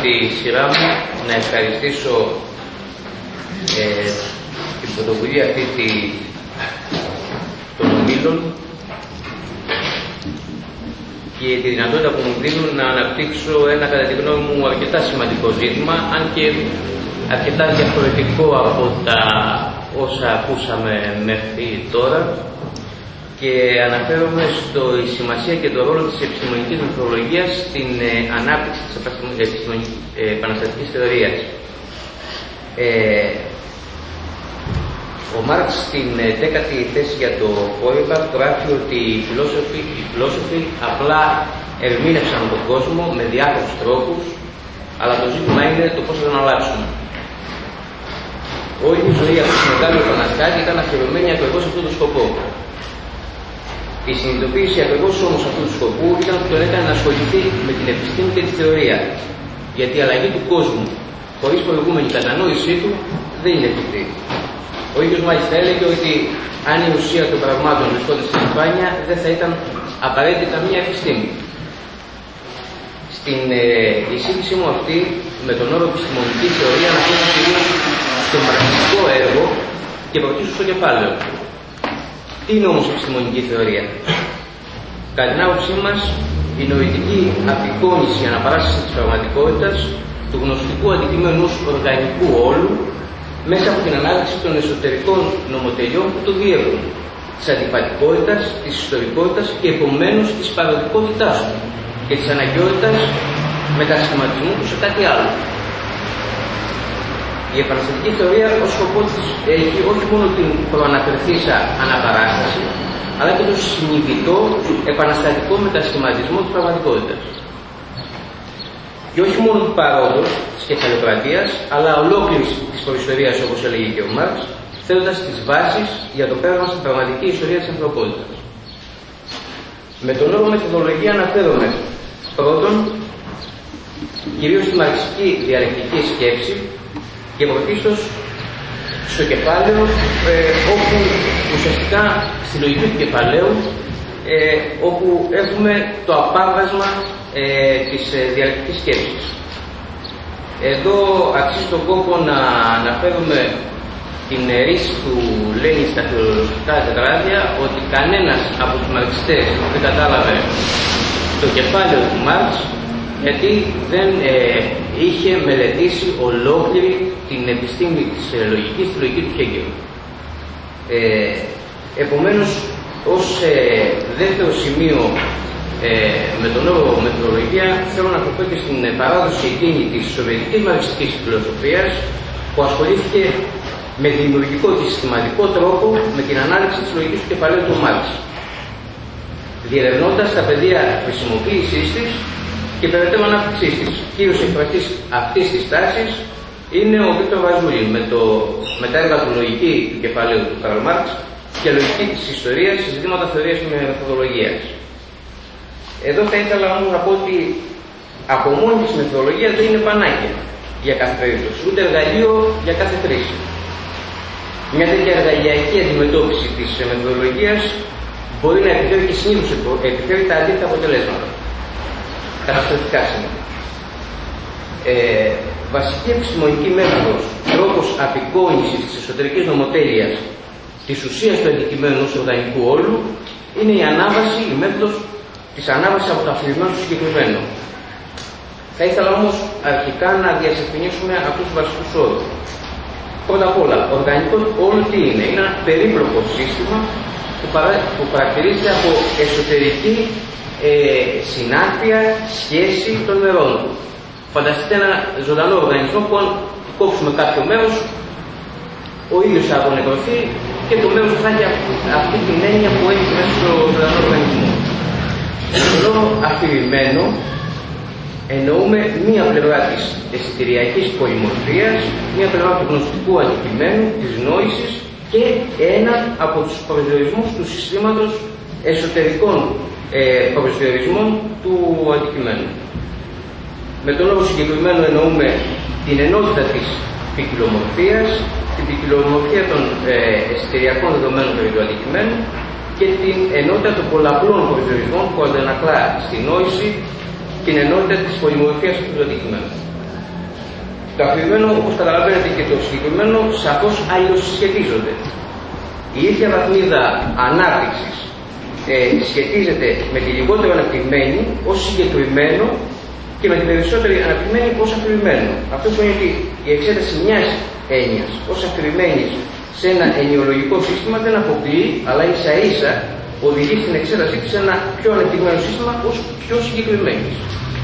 τη σειρά μου να ευχαριστήσω την πρωτοβουλία αυτή των ομίλων και τη δυνατότητα που μου δίνουν να αναπτύξω ένα, κατά τη γνώμη μου, αρκετά σημαντικό ζήτημα, αν και αρκετά διαφορετικό από τα όσα ακούσαμε μέχρι τώρα, και αναφέρομαι στη σημασία και τον ρόλο της επιστημονικής μεθοδολογίας στην ανάπτυξη της επαναστατικής θεωρίας. Ο Μάρξ στην 10η θέση για το Feuerbach γράφει ότι οι φιλόσοφοι απλά ερμήνευσαν τον κόσμο με διάφορους τρόπους, αλλά το ζήτημα είναι το πώς θα τον αλλάξουν. Όλη η ζωή αυτού του μεγάλου επαναστάτη ήταν αφιερωμένη ακριβώς σε αυτόν τον σκοπό. Η συνειδητοποίηση ακριβώς όμως αυτού του σκοπού ήταν που τον έκανε να ασχοληθεί με την επιστήμη και τη θεωρία. Γιατί η αλλαγή του κόσμου χωρίς προηγούμενη κατανόησή του δεν είναι εφικτή. Ο ίδιος μάλιστα έλεγε ότι αν η ουσία των πραγμάτων βρισκόταν στην επιφάνεια, δεν θα ήταν απαραίτητα μία επιστήμη. Στην εισήγησή μου αυτή, με τον όρο επιστημονική θεωρία, αναφέρομαι κυρίως στο μαρξιστικό έργο και πρωτίστως στο κεφάλαιο. Τι είναι όμως η επιστημονική θεωρία? Κατά την άποψή μας, η νοητική απεικόνιση αναπαράσταση της πραγματικότητας, του γνωστικού αντικειμένου ως οργανικού όλου, μέσα από την ανάδειξη των εσωτερικών νομοτελειών που το διέπουν, της αντιφατικότητας, της ιστορικότητας και επομένως της παροδικότητάς του και της αναγκαιότητας μετασχηματισμού του σε κάτι άλλο. Η επαναστατική θεωρία ως σκοπό της έχει όχι μόνο την προαναφερθήσα αναπαράσταση, αλλά και τον συνειδητό επαναστατικό μετασχηματισμό της πραγματικότητας. Και όχι μόνο του παρόντος, της κεφαλαιοκρατίας, αλλά ολόκληρης της προϊστορίας, όπως έλεγε και ο Μάρξ, θέτοντας τις βάσεις για το πέρασμα στην πραγματική ιστορία της ανθρωπότητας. Με τον όρο μεθοδολογία αναφέρομαι πρώτον κυρίως στη μαρξική διαλεκτική σκέψη και πρωτίστως στο κεφάλαιο, όπου ουσιαστικά στη λογική του κεφαλαίου, όπου έχουμε το απάβασμα της διαλεκτικής σκέψης. Εδώ αξίζει τον κόπο να αναφέρουμε την ρίση του Λένιν στα φιλοσοφικά τετράδια, ότι κανένας από τους μαρξιστές δεν κατάλαβε το κεφάλαιο του Μάρξ, γιατί δεν είχε μελετήσει ολόκληρη την επιστήμη της λογικής, τη λογική του Χέγκελ. Επομένως, ως δεύτερο σημείο, με τον όρο μεθοδολογία, θέλω να αναφερθώ και στην παράδοση εκείνη της σοβιετικής μαρξιστικής φιλοσοφίας, που ασχολήθηκε με δημιουργικό και συστηματικό τρόπο με την ανάλυση της λογικής του κεφαλαίου του Μάρξ, διερευνώντας τα πεδία χρησιμοποίησής της και περαιτέρω ανάπτυξής της. Κύριος εκφραστής αυτής της τάσης είναι ο Βίκτορ Βαζούλη, με τα έργα του λογική του κεφαλαίου του Καρλ Μάρξ και λογική της ιστορίας σε ζητήματα θεωρίας και μεθοδολογίας. Εδώ θα ήθελα όμως να πω ότι από μόνη της μεθοδολογία δεν είναι πανάκια για κάθε περίπτωση, ούτε εργαλείο για κάθε χρήση. Μια τέτοια εργαλειακή αντιμετώπιση της μεθοδολογίας μπορεί να επιφέρει και συνήθως επιφέρει τα αντίθετα αποτελέσματα. Καταστροφικά σήμερα. Βασική επιστημονική μέθοδος, τρόπος απεικόνησης της εσωτερικής νομοτέλειας της ουσίας του αντικειμένου ως οργανικού όλου, είναι η ανάβαση, η μέθοδος της ανάβασης από το αφηρημένο στο συγκεκριμένο. Θα ήθελα όμως αρχικά να διασαφηνίσουμε αυτούς τους βασικούς όρους. Πρώτα απ' όλα, οργανικό όλο τι είναι? Είναι ένα περίπλοκο σύστημα που χαρακτηρίζεται από εσωτερική συνάφεια, σχέση των μερών του. Φανταστείτε ένα ζωντανό οργανισμό που αν κόψουμε κάποιο μέρος, ο ίδιος θα απονεκρωθεί και το μέρος θα έχει αυτή την έννοια που έχει μέσα στο ζωντανό οργανισμό. Στο λόγο αφηρημένο εννοούμε μία πλευρά της αισθητηριακής πολυμορφίας, μία πλευρά του γνωστικού αντικειμένου, της νόησης και ένα από τους προσδιορισμούς του συστήματος εσωτερικών προσδιορισμών του αντικειμένου. Με τον όρο συγκεκριμένο εννοούμε την ενότητα της ποικιλομορφίας, την ποικιλομορφία των αισθητηριακών δεδομένων περί του αντικειμένου και την ενότητα των πολλαπλών προσδιορισμών που αντανακλά στη νόηση την ενότητα της πολυμορφίας του αντικειμένου. Το αφηρημένο, όπως καταλαβαίνετε, και το συγκεκριμένο σαφώς αλληλοσυσχετίζονται. Η ίδια βαθμίδα ανάπτυξης σχετίζεται με τη λιγότερο αναπτυγμένη ως συγκεκριμένο και με την περισσότερη αναπτυγμένη ως αφηρημένο. Αυτό σημαίνει ότι η εξέταση μιας έννοιας ως αφηρημένης σε ένα ενοιολογικό σύστημα δεν αποκλείει, αλλά ίσα ίσα οδηγεί στην εξέτασή της σε ένα πιο ανεπτυγμένο σύστημα ως πιο συγκεκριμένης.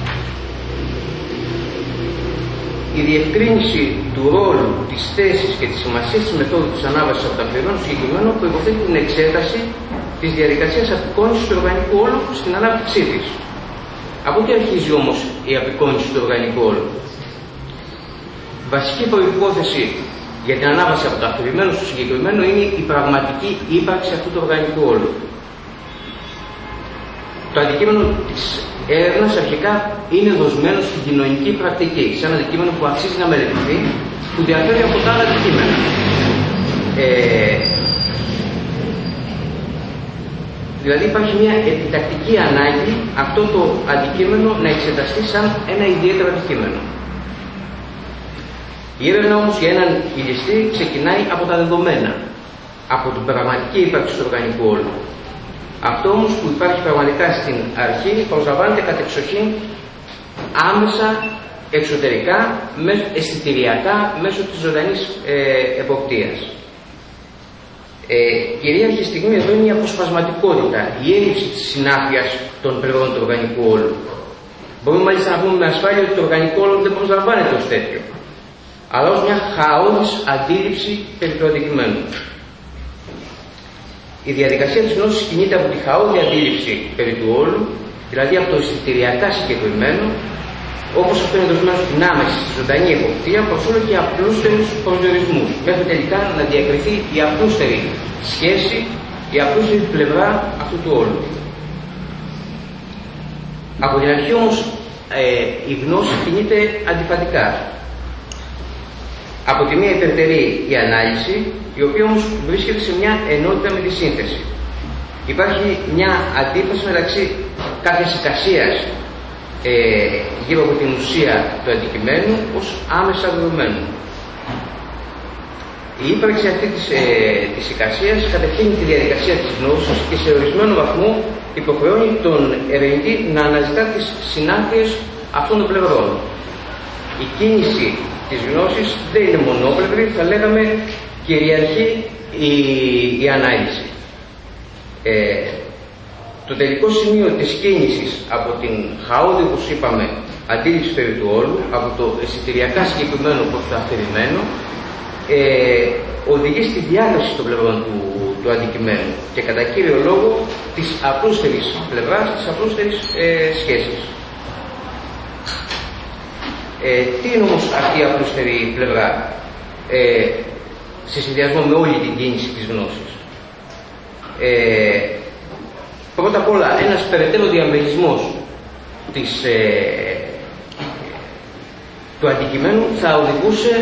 Η διευκρίνηση του ρόλου, της θέσης και της σημασίας της μεθόδου της ανάβασης από το αφηρημένο στο συγκεκριμένο προϋποθέτει την εξέταση της διαδικασίας απεικόνησης του οργανικού όλου στην ανάπτυξή της. Από τι αρχίζει όμως η απεικόνηση του οργανικού όλου? Βασική προϋπόθεση για την ανάβαση από το αφηρημένο στο συγκεκριμένο είναι η πραγματική ύπαρξη αυτού του οργανικού όλου. Το αντικείμενο της έρευνας αρχικά είναι δοσμένο στην κοινωνική πρακτική, σε ένα αντικείμενο που αξίζει να μελετηθεί, που διαφέρει από τα άλλα αντικείμενα. Δηλαδή υπάρχει μια επιτακτική ανάγκη αυτό το αντικείμενο να εξεταστεί σαν ένα ιδιαίτερο αντικείμενο. Η έρευνα όμως για έναν ηλιστή ξεκινάει από τα δεδομένα, από την πραγματική ύπαρξη του οργανικού όλου. Αυτό όμως που υπάρχει πραγματικά στην αρχή προσλαμβάνεται κατεξοχήν άμεσα, εξωτερικά, αισθητηριακά, μέσω της ζωντανής εποπτείας. Κυρίαρχη στιγμή εδώ είναι η αποσπασματικότητα, η έλλειψη της συνάφειας των πλευρών του οργανικού όλου. Μπορούμε μάλιστα να πούμε με ασφάλεια ότι το οργανικό όλο δεν προσλαμβάνεται ως τέτοιο, αλλά ως μια χαόδης αντίληψη περί του αντικειμένου. Η διαδικασία της γνώσης κινείται από τη χαόδη αντίληψη περί του όλου, δηλαδή από το αισθητηριακά συγκεκριμένο, όπως αυτό είναι δοσμένο στην άμεση, στη ζωντανή εποπτεία, προς όλο και απλούστερους προσδιορισμούς, μέχρι τελικά να διακριθεί η απλούστερη σχέση, η απλούστερη πλευρά αυτού του όλου. Από την αρχή όμως η γνώση κινείται αντιφατικά. Από τη μία υπερτερεί η ανάλυση, η οποία όμως βρίσκεται σε μια ενότητα με τη σύνθεση. Υπάρχει μια αντίφαση μεταξύ κάποιας εικασίας γύρω από την ουσία του αντικειμένου ως άμεσα δεδομένου. Η ύπαρξη αυτή της εικασίας κατευθύνει τη διαδικασία της γνώσης και σε ορισμένο βαθμό υποχρεώνει τον ερευνητή να αναζητά τις συνάφειες αυτών των πλευρών. Η κίνηση της γνώσης δεν είναι μονόπλευρη, θα λέγαμε κυριαρχεί η ανάλυση. Το τελικό σημείο της κίνησης από την χαόδη, όπως είπαμε, αντίληψη περί του όλου, από το αισθητηριακά συγκεκριμένο προς το αφηρημένο, οδηγεί στη διάδοση των πλευρών του αντικειμένου και κατά κύριο λόγο της απλούστερης πλευράς, της απλούστερης σχέσης. Τι είναι όμως αυτή η απλούστερη πλευρά σε συνδυασμό με όλη την κίνηση της γνώσης? Πρώτα απ' όλα ένας περαιτέρω διαμερισμός του αντικειμένου θα οδηγούσε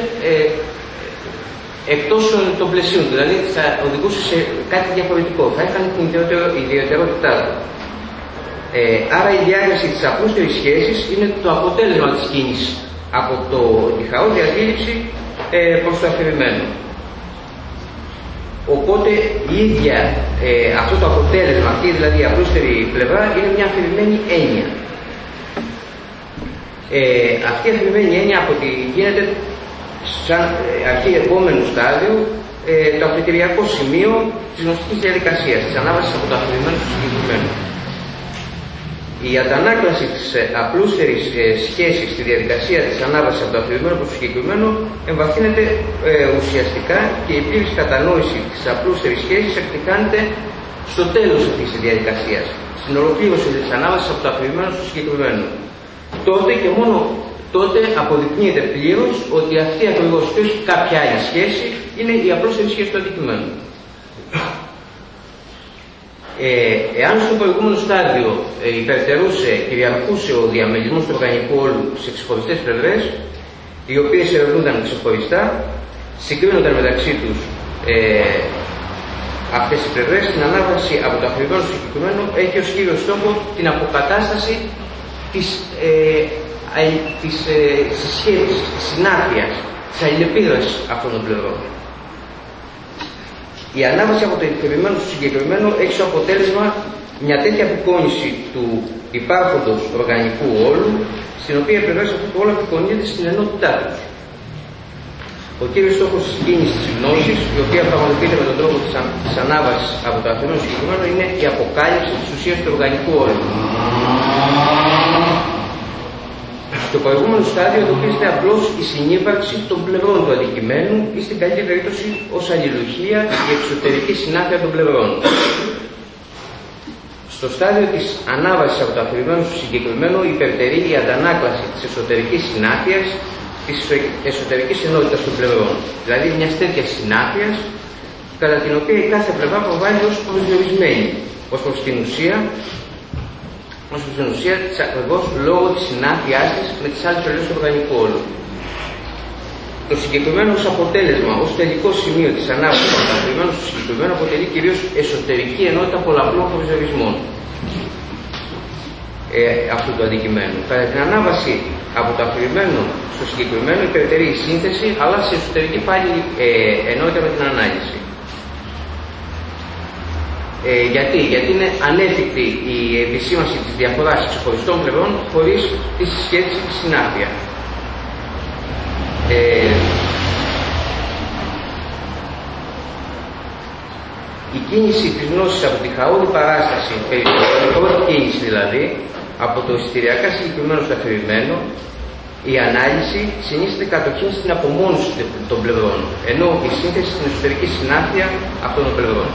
εκτός των πλαισίων, δηλαδή θα οδηγούσε σε κάτι διαφορετικό, θα έκανε την ιδιαιτερότητά του. Άρα η διάκριση της απλούστερης σχέσης είναι το αποτέλεσμα της κίνησης από τη χαόδη αντίληψη προς το αφηρημένο. Οπότε η ίδια αυτό το αποτέλεσμα, αυτή δηλαδή η απλούστερη πλευρά, είναι μια αφηρημένη έννοια. Αυτή η αφηρημένη έννοια από ότι γίνεται σαν αρχή επόμενου στάδιου το αφετηριακό σημείο της γνωστικής διαδικασίας, της ανάβασης από το αφηρημένο στο συγκεκριμένο. Η αντανάκλαση της απλούστερης σχέσης στη διαδικασία της ανάβασης από το αφηρημένο προς το συγκεκριμένο εμβαθύνεται ουσιαστικά και η πλήρης κατανόηση της απλούστερης σχέσης εκτυχάνεται στο τέλος αυτής της διαδικασίας, στην ολοκλήρωση της ανάβασης από το αφηρημένο στο συγκεκριμένο. Τότε και μόνο τότε αποδεικνύεται πλήρως ότι αυτή ακριβώς και όχι κάποια άλλη σχέση είναι η απλούστερη σχέση του αντικειμένου. Εάν στο προηγούμενο στάδιο κυριαρχούσε ο διαμελισμός του οργανικού όλου σε ξεχωριστές πλευρές, οι οποίες ερευνούνταν ξεχωριστά, συγκρίνονταν μεταξύ τους αυτές οι πλευρές, την ανάβαση από το αφηρημένο στο συγκεκριμένο έχει ως κύριο στόχο την αποκατάσταση της της συσχέτισης, της συνάφειας, της αλληλεπίδρασης αυτών των πλευρών. Η ανάβαση από το επιφερειμένο στο συγκεκριμένο έχει ως αποτέλεσμα μια τέτοια απεικόνηση του υπάρχοντος οργανικού όλου, στην οποία οι πλευρές αυτού του όλου απεικονίζεται στην ενότητά τους. Ο κύριος στόχος της κίνησης της γνώσης, η οποία πραγματοποιείται με τον τρόπο της ανάβασης από το αφηρημένο συγκεκριμένο, είναι η αποκάλυψη της ουσίας του οργανικού όλου. Στο προηγούμενο στάδιο εντοπίζεται απλώς η συνύπαρξη των πλευρών του αντικειμένου ή στην καλύτερη περίπτωση ως αλληλουχία η εξωτερική συνάφεια των πλευρών. Στο στάδιο της ανάβασης από το αφηρημένο στο συγκεκριμένο υπερτερεί η αντανάκλαση της εσωτερικής συνάφειας, της εσωτερικής ενότητας των πλευρών, δηλαδή μιας τέτοιας συνάφειας κατά την οποία η κάθε πλευρά προβάλλει ως προσδιορισμένη, ως προς την ουσία της ακριβώς λόγω της συνάφειάς της με τις άλλες πλευρές του οργανικού όλου. Το συγκεκριμένο ως αποτέλεσμα, ως τελικό σημείο της ανάβασης από το αφηρημένο στο συγκεκριμένο αποτελεί κυρίως εσωτερική ενότητα πολλαπλών προσδιορισμών αυτού του αντικειμένου. Κατά την ανάβαση από το αφηρημένο στο συγκεκριμένο υπερτερεί η σύνθεση, αλλά σε εσωτερική πάλι ενότητα με την ανάλυση. Γιατί είναι ανέφικτη η επισήμανση της διαφοράς ξεχωριστών πλευρών χωρίς τη συσχέτιση της συνάφεια. Η κίνηση της γνώσης από τη χαόδη παράσταση, η πρώτη κίνηση δηλαδή, από το εισιτηριακά συγκεκριμένο στο αφηρημένο, η ανάλυση συνίσταται καταρχήν στην απομόνωση των πλευρών, ενώ η σύνθεση στην εσωτερική συνάφεια αυτών των πλευρών.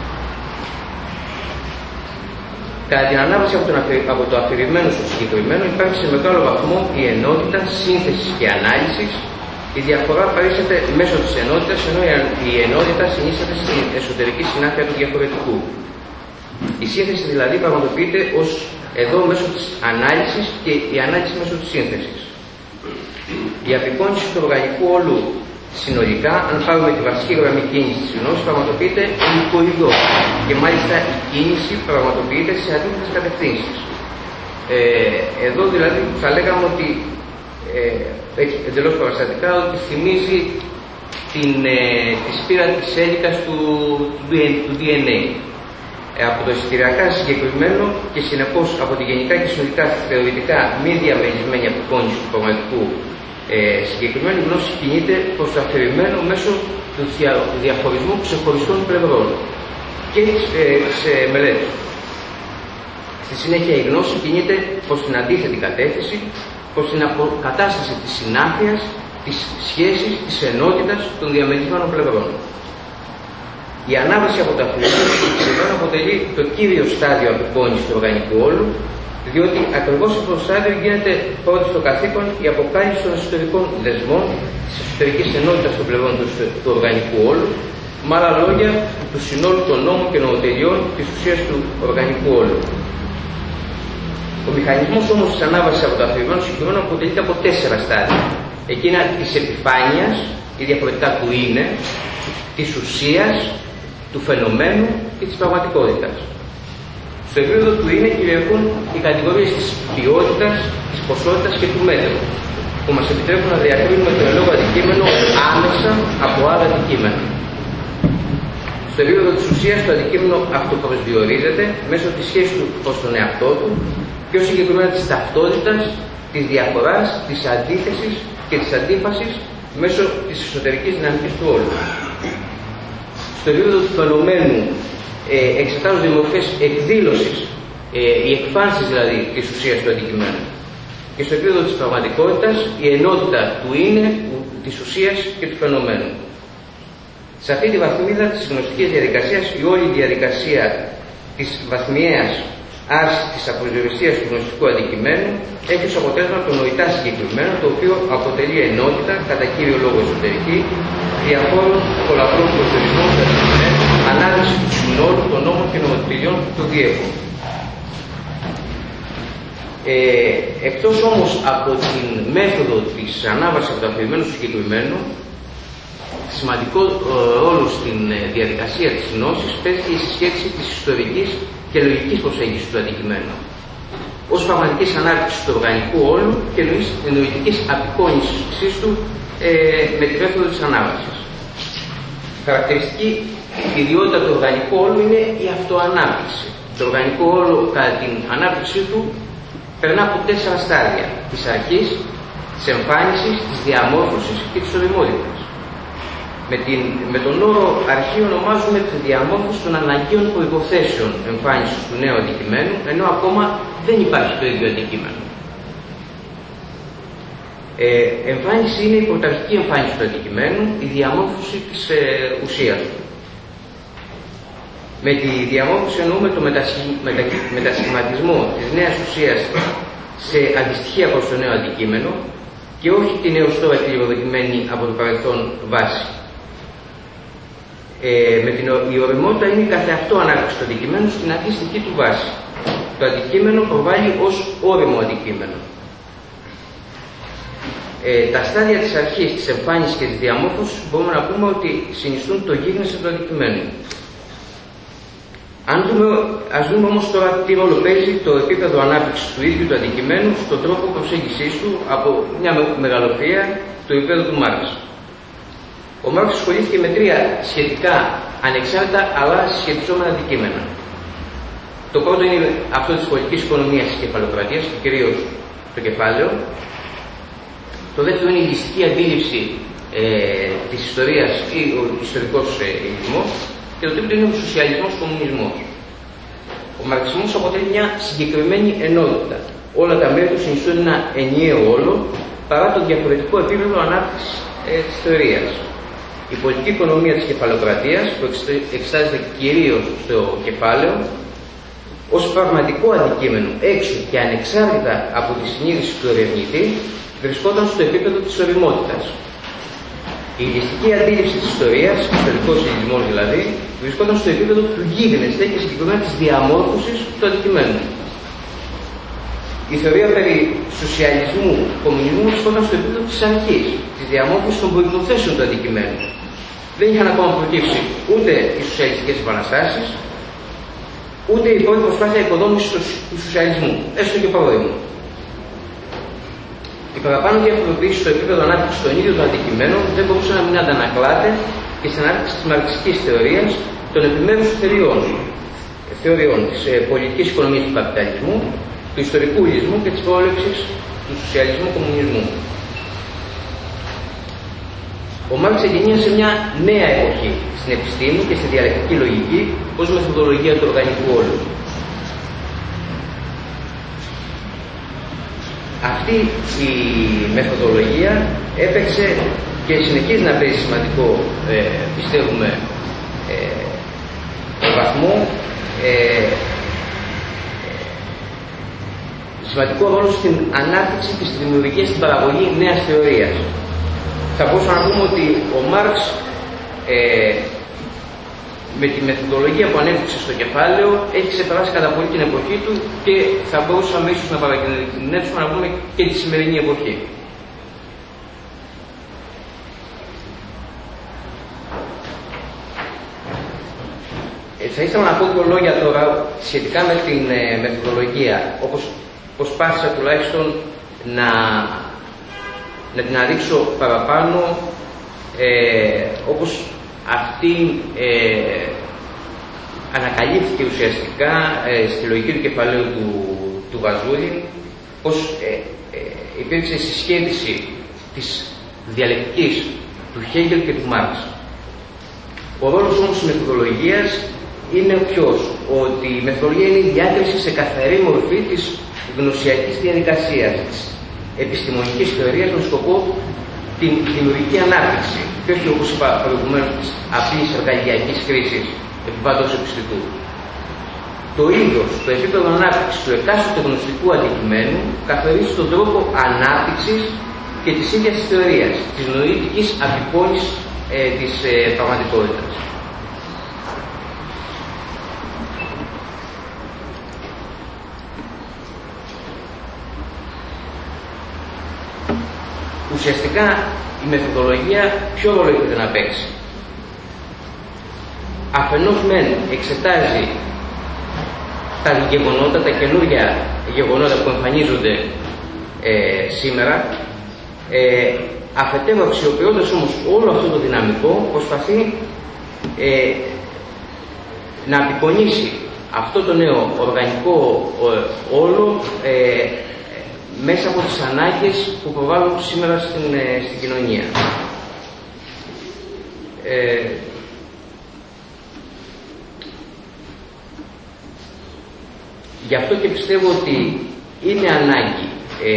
Κατά την ανάβαση από το αφηρημένο στο συγκεκριμένο υπάρχει σε μεγάλο βαθμό η ενότητα σύνθεσης και ανάλυσης. Η διαφορά παρήσεται μέσω της ενότητας, ενώ η ενότητα συνίσταται στην εσωτερική συνάφεια του διαφορετικού. Η σύνθεση δηλαδή πραγματοποιείται ως εδώ μέσω της ανάλυσης και η ανάλυση μέσω της σύνθεσης. Η απεικόνηση του οργανικού όλου συνολικά, αν πάρουμε τη βασική γραμμή κίνηση της γνώσης, πραγματοποιείται ελικοειδώς και μάλιστα η κίνηση πραγματοποιείται σε αντίθετες κατευθύνσεις. Εδώ δηλαδή θα λέγαμε ότι εντελώς παραστατικά ότι θυμίζει τη σπήρα της έλικας του DNA. Από το εισιτηριακά συγκεκριμένο και συνεπώς από τη γενικά και συνολικά θεωρητικά μη διαμελισμένη απεικόνηση του πραγματικού συγκεκριμένη γνώση κινείται προς το αφηρημένο μέσω του διαχωρισμού ξεχωριστών πλευρών και της μελέτης. Στη συνέχεια η γνώση κινείται προς την αντίθετη κατεύθυνση, προς την αποκατάσταση της συνάφειας, της σχέσης, της ενότητας των διαμελισμένων πλευρών. Η ανάβαση από το αφηρημένο αποτελεί το κύριο στάδιο απεικόνησης του οργανικού όλου, διότι ακριβώς αυτό το στάδιο γίνεται πρώτη στο καθήκον η αποκάλυψη των εσωτερικών δεσμών, της εσωτερικής ενότητας των πλευρών του οργανικού όλου, με άλλα λόγια του συνόλου των νόμων και νομοτελειών της ουσίας του οργανικού όλου. Ο μηχανισμός όμως της ανάβασης από το αφηρημένο συγκεκριμένο αποτελείται από 4 στάδια. Εκείνα της επιφάνειας, ή διαφορετικά του είναι, της ουσίας, του φαινομένου και της πραγματικότητας. Στο επίπεδο του είναι κυριαρχούν οι κατηγορίες της ποιότητας, της ποσότητας και του μέτρου, που μας επιτρέπουν να διακρίνουμε το ελόγω αντικείμενο άμεσα από άλλα αντικείμενα. Στο επίπεδο της ουσίας το αντικείμενο αυτοπροσδιορίζεται μέσω της σχέσης του προς τον εαυτό του, πιο συγκεκριμένα της ταυτότητας, της διαφοράς, της αντίθεσης και της αντίφασης μέσω της εσωτερικής δυναμικής του όλου. Στο επίπεδο του φαινομένου εξετάζονται οι μορφές εκδήλωσης, οι εκφάνσεις δηλαδή της ουσίας του αντικειμένου. Και στο επίπεδο της πραγματικότητας η ενότητα του είναι, της ουσίας και του φαινομένου. Σε αυτή τη βαθμίδα της γνωστικής διαδικασίας η όλη διαδικασία της βαθμιαίας άρσης της αποσδιοριστίας του γνωστικού αντικειμένου έχει ως αποτέλεσμα το νοητά συγκεκριμένο, το οποίο αποτελεί ενότητα, κατά κύριο λόγο εσωτερική, διαφόρων πολλαπλών προσδιορισμών του αντικειμένου, ανάλυση του συνόλου των νόμων και νομοτελειών που το διέχουν. Εκτός όμως από την μέθοδο της ανάβασης από το αφηρημένο στο συγκεκριμένο, σημαντικό ρόλο στην διαδικασία της γνώσης παίζει η συσχέτιση της ιστορικής και λογικής προσέγγισης του αντικειμένου. ως πραγματικής ανάρτησης του οργανικού όλου και νοητικής απεικόνησης του με τη μέθοδο της ανάβασης. Χαρακτηριστική ιδιότητα του οργανικού όλου είναι η αυτοανάπτυξη. Το οργανικό όλο κατά την ανάπτυξή του περνά από 4 στάδια: της αρχής, της εμφάνισης, της διαμόρφωσης και της οριμότητας. Με τον όρο αρχή ονομάζουμε τη διαμόρφωση των αναγκαίων προϋποθέσεων εμφάνισης του νέου αντικειμένου, ενώ ακόμα δεν υπάρχει το ίδιο αντικείμενο. Εμφάνιση είναι η πρωταρχική εμφάνιση του αντικειμένου, η διαμόρφωση της ουσίας του. Με τη διαμόρφωση εννοούμε το μετασχηματισμό της νέας ουσίας σε αντιστοιχεία προς το νέο αντικείμενο και όχι την έως τώρα κληροδοτημένη από το παρελθόν βάση. Η οριμότητα είναι η καθεαυτό ανάπτυξη του αντικειμένου στην αντίστοιχη του βάση. Το αντικείμενο προβάλλει ως όριμο αντικείμενο. Τα στάδια της αρχής, της εμφάνισης και της διαμόρφωσης μπορούμε να πούμε ότι συνιστούν το γίγνεσθε του αντικειμένου. Ας δούμε όμως τώρα τι ρόλο παίζει το επίπεδο ανάπτυξης του ίδιου του αντικειμένου στον τρόπο προσέγγισης του από μια μεγαλοφυΐα του επίπεδου του Μάρξ. Ο Μάρξ ασχολήθηκε με 3 σχετικά ανεξάρτητα αλλά συσχετιζόμενα αντικείμενα. Το πρώτο είναι αυτό της πολιτικής οικονομίας της κεφαλοκρατίας και κυρίως το κεφάλαιο. Το δεύτερο είναι η ληστική αντίληψη της ιστορίας ή ο ιστορικός υλισμός. Και το τρίτο είναι ο σοσιαλισμός, ο κομμουνισμός. Ο μαρξισμός αποτελεί μια συγκεκριμένη ενότητα. Όλα τα μέρη του συνιστούν ένα ενιαίο όλο παρά το διαφορετικό επίπεδο ανάπτυξης της θεωρίας. Η πολιτική οικονομία της κεφαλοκρατίας, που εξετάζεται κυρίως στο κεφάλαιο, ως πραγματικό αντικείμενο έξω και ανεξάρτητα από τη συνείδηση του ερευνητή, βρισκόταν στο επίπεδο της οριμότητας. Η ληστική αντίληψη της ιστορίας, ιστορικός υλισμός δηλαδή, βρισκόταν στο επίπεδο του γίγνεσθε και συγκεκριμένα της διαμόρφωσης του αντικειμένου. Η θεωρία περί σοσιαλισμού, κομμουνισμού βρισκόταν στο επίπεδο της αρχής, της διαμόρφωσης των προϋποθέσεων του αντικειμένου. Δεν είχαν ακόμα προκύψει ούτε οι σοσιαλιστικές επαναστάσεις, ούτε η πρώτη προσπάθεια οικοδόμησης του σοσιαλισμού, έστω και παρόμοιο. Η παραπάνω διαφοροποίηση στο επίπεδο ανάπτυξης των ίδιων των αντικειμένων δεν μπορούσε να μην αντανακλάται και στην ανάπτυξη της μαρξιστικής θεωρίας των επιμέρους θεωριών της πολιτικής οικονομίας του καπιταλισμού, του ιστορικού υλισμού και της προέλευσης του σοσιαλισμού κομμουνισμού. Ο Μάρξ εγενίασε μια νέα εποχή στην επιστήμη και στη διαλεκτική λογική ως μεθοδολογία του οργανικού όλου. Αυτή η μεθοδολογία έπαιξε και συνεχίζει να παίζει σημαντικό, πιστεύουμε, βαθμό, σημαντικό ρόλο στην ανάπτυξη και στη δημιουργία, στην παραγωγή νέας θεωρίας. Θα μπορούσαμε να πούμε ότι ο Μάρξ με τη μεθοδολογία που ανέπτυξε στο κεφάλαιο έχει ξεπεράσει κατά πολύ την εποχή του και θα μπορούσαμε ίσως να παρακινδυνεύσουμε να πούμε και τη σημερινή εποχή. Θα ήθελα να πω δύο λόγια τώρα σχετικά με την μεθοδολογία, όπως προσπάθησα τουλάχιστον να την αναδείξω παραπάνω, όπως αυτή ανακαλύφθηκε ουσιαστικά στη λογική του κεφαλαίου του Βαζούρη, πως υπήρξε συσχέτιση της διαλεκτικής του Χέγκελ και του Μάρξ. Ο ρόλος όμως της μεθοδολογίας είναι ποιος? Ότι η μεθοδολογία είναι η διάκριση σε καθαρή μορφή της γνωσιακής διαδικασίας, της επιστημονικής θεωρίας με σκοπό την δημιουργική ανάπτυξη και όχι, όπως είπα προηγουμένως, της απλής εργαλειακής κρίσης επιβάτως επιστητού. Το είδος, το επίπεδο ανάπτυξης του εκάστοτε γνωστικού αντικειμένου καθορίζει τον τρόπο ανάπτυξης και της ίδιας της θεωρίας, της νοητικής απεικόνησης της πραγματικότητας. Ουσιαστικά η μεθοδολογία ποιο ρόλο έχετε να παίξει? Αφενός μεν εξετάζει τα γεγονότα, τα καινούργια γεγονότα που εμφανίζονται σήμερα. Αφετέρου, αξιοποιώντας όμως όλο αυτό το δυναμικό, προσπαθεί να απεικονίσει αυτό το νέο οργανικό όλο μέσα από τις ανάγκες που προβάλλουν σήμερα στην κοινωνία. Γι' αυτό και πιστεύω ότι είναι ανάγκη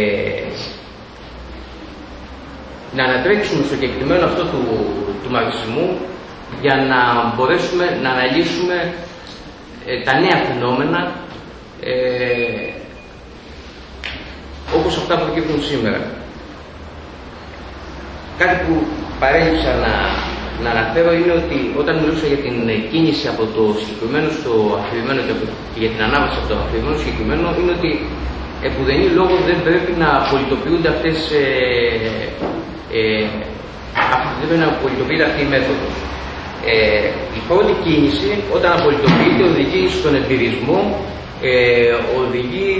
να ανατρέξουμε στο κεκτημένο αυτό του μαρξισμού για να μπορέσουμε να αναλύσουμε τα νέα φαινόμενα όπως αυτά που προκύπτουν σήμερα. Κάτι που παρέλειψα να αναφέρω είναι ότι όταν μιλούσα για την κίνηση από το συγκεκριμένο στο αφηρημένο και για την ανάβαση από το αφηρημένο στο συγκεκριμένο, είναι ότι επουδενή λόγο δεν πρέπει να πολιτοποιούνται αυτές δεν πρέπει να πολιτοποιείται αυτή η μέθοδος. Η πρώτη κίνηση, όταν απολυτοποιείται, οδηγεί στον εμπειρισμό, οδηγεί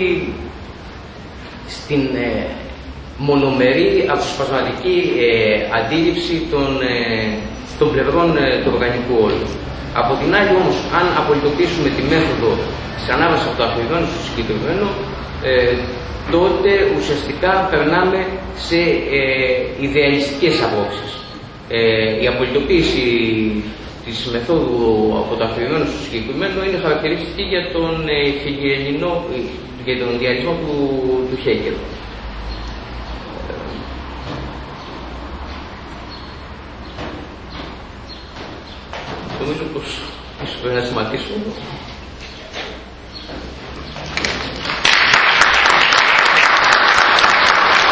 στην μονομερή αποσπασματική αντίληψη των πλευρών του οργανικού όλου. Από την άλλη όμως, αν απολυτοποιήσουμε τη μέθοδο της ανάβασης από το αφηρημένο στο συγκεκριμένο, τότε ουσιαστικά περνάμε σε ιδεαλιστικές απόψεις. Η απολυτοποίηση της μεθόδου από το αφηρημένο στο συγκεκριμένο είναι χαρακτηριστική για τον ιδεαλισμό του Χέγκελ. Νομίζω πως ίσως πρέπει να σταματήσω.